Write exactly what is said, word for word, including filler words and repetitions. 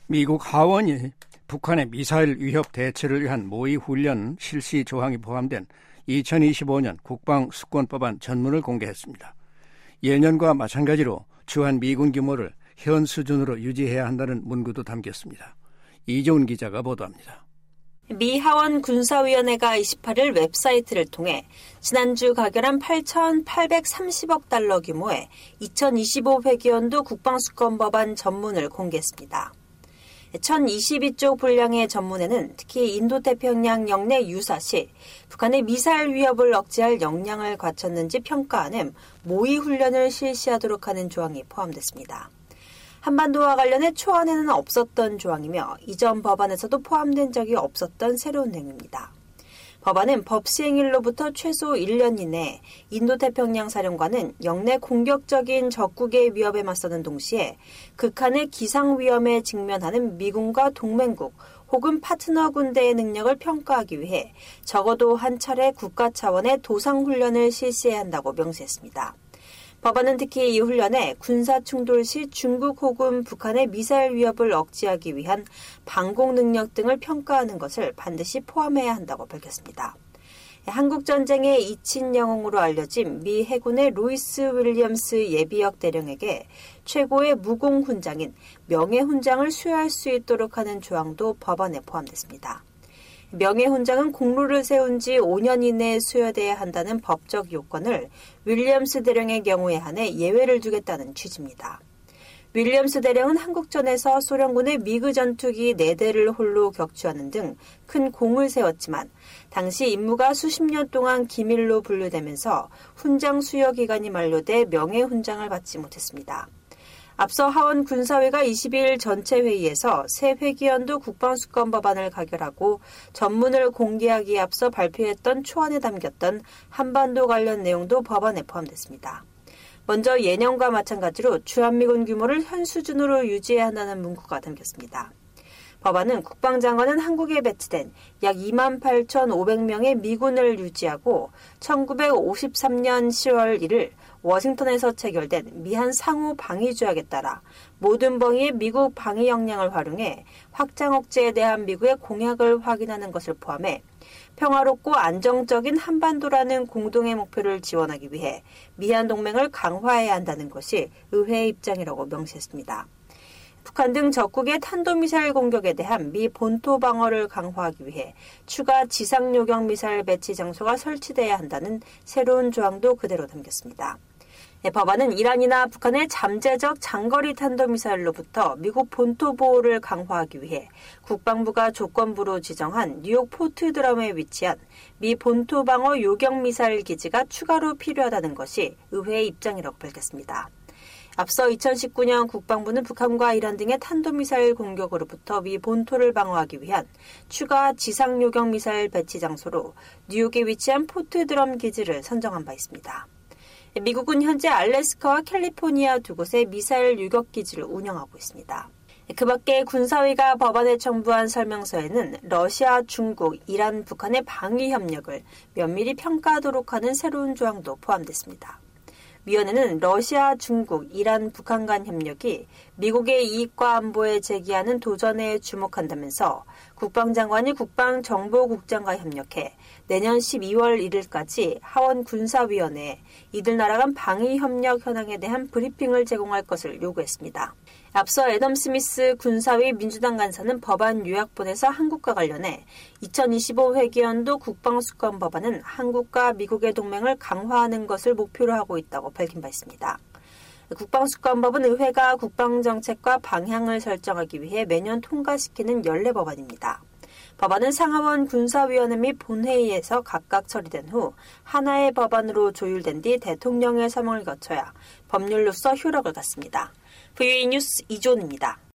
미국 하원이 북한의 미사일 위협 대처를 위한 모의 훈련 실시 조항이 포함된 이천이십오 년 국방수권법안 전문을 공개했습니다. 예년과 마찬가지로 주한 미군 규모를 현 수준으로 유지해야 한다는 문구도 담겼습니다. 이재훈 기자가 보도합니다. 미 하원 군사위원회가 이십팔 일 웹사이트를 통해 지난주 가결한 팔천팔백삼십억 달러 규모의 이천이십오 회기연도 국방수권법안 전문을 공개했습니다. 천이십이 쪽 분량의 전문에는 특히 인도태평양 영내 유사 시 북한의 미사일 위협을 억제할 역량을 갖췄는지 평가하는 모의 훈련을 실시하도록 하는 조항이 포함됐습니다. 한반도와 관련해 초안에는 없었던 조항이며 이전 법안에서도 포함된 적이 없었던 새로운 내용입니다. 법안은 법 시행일로부터 최소 일 년 이내 인도태평양 사령관은 영내 공격적인 적국의 위협에 맞서는 동시에 극한의 기상위험에 직면하는 미군과 동맹국 혹은 파트너 군대의 능력을 평가하기 위해 적어도 한 차례 국가 차원의 도상훈련을 실시해야 한다고 명시했습니다. 법안은 특히 이 훈련에 군사 충돌 시 중국 혹은 북한의 미사일 위협을 억제하기 위한 방공 능력 등을 평가하는 것을 반드시 포함해야 한다고 밝혔습니다. 한국전쟁의 이친 영웅으로 알려진 미 해군의 로이스 윌리엄스 예비역 대령에게 최고의 무공훈장인 명예훈장을 수여할 수 있도록 하는 조항도 법안에 포함됐습니다. 명예훈장은 공로를 세운 지 오 년 이내에 수여돼야 한다는 법적 요건을 윌리엄스 대령의 경우에 한해 예외를 두겠다는 취지입니다. 윌리엄스 대령은 한국전에서 소련군의 미그 전투기 네 대를 홀로 격추하는 등 큰 공을 세웠지만 당시 임무가 수십 년 동안 기밀로 분류되면서 훈장 수여 기간이 만료돼 명예훈장을 받지 못했습니다. 앞서 하원 군사위가 이십이 일 전체 회의에서 새 회기연도 국방수권 법안을 가결하고 전문을 공개하기에 앞서 발표했던 초안에 담겼던 한반도 관련 내용도 법안에 포함됐습니다. 먼저 예년과 마찬가지로 주한미군 규모를 현 수준으로 유지해야 한다는 문구가 담겼습니다. 법안은 국방장관은 한국에 배치된 약 이만 팔천오백 명의 미군을 유지하고 천구백오십삼 년 시월 일 일 워싱턴에서 체결된 미한 상호 방위 조약에 따라 모든 범위의 미국 방위 역량을 활용해 확장 억제에 대한 미국의 공약을 확인하는 것을 포함해 평화롭고 안정적인 한반도라는 공동의 목표를 지원하기 위해 미한 동맹을 강화해야 한다는 것이 의회의 입장이라고 명시했습니다. 북한 등 적국의 탄도미사일 공격에 대한 미 본토 방어를 강화하기 위해 추가 지상요격 미사일 배치 장소가 설치돼야 한다는 새로운 조항도 그대로 담겼습니다. 네, 법안은 이란이나 북한의 잠재적 장거리 탄도미사일로부터 미국 본토 보호를 강화하기 위해 국방부가 조건부로 지정한 뉴욕 포트드럼에 위치한 미 본토 방어 요격 미사일 기지가 추가로 필요하다는 것이 의회의 입장이라고 밝혔습니다. 앞서 이천십구 년 국방부는 북한과 이란 등의 탄도미사일 공격으로부터 미 본토를 방어하기 위한 추가 지상요격 미사일 배치 장소로 뉴욕에 위치한 포트드럼 기지를 선정한 바 있습니다. 미국은 현재 알래스카와 캘리포니아 두 곳에 미사일 유격 기지를 운영하고 있습니다. 그 밖에 군사위가 법안에 첨부한 설명서에는 러시아, 중국, 이란, 북한의 방위 협력을 면밀히 평가하도록 하는 새로운 조항도 포함됐습니다. 위원회는 러시아, 중국, 이란, 북한 간 협력이 미국의 이익과 안보에 제기하는 도전에 주목한다면서 국방장관이 국방정보국장과 협력해 내년 십이월 일 일까지 하원 군사위원회에 이들 나라 간 방위협력 현황에 대한 브리핑을 제공할 것을 요구했습니다. 앞서 애덤 스미스 군사위 민주당 간사는 법안 요약본에서 한국과 관련해 이천이십오 회기연도 국방수권 법안은 한국과 미국의 동맹을 강화하는 것을 목표로 하고 있다고 밝힌 바 있습니다. 국방수권법은 의회가 국방정책과 방향을 설정하기 위해 매년 통과시키는 연례 법안입니다. 법안은 상하원 군사위원회 및 본회의에서 각각 처리된 후 하나의 법안으로 조율된 뒤 대통령의 서명을 거쳐야 법률로서 효력을 갖습니다. 브이오에이 뉴스 이존입니다.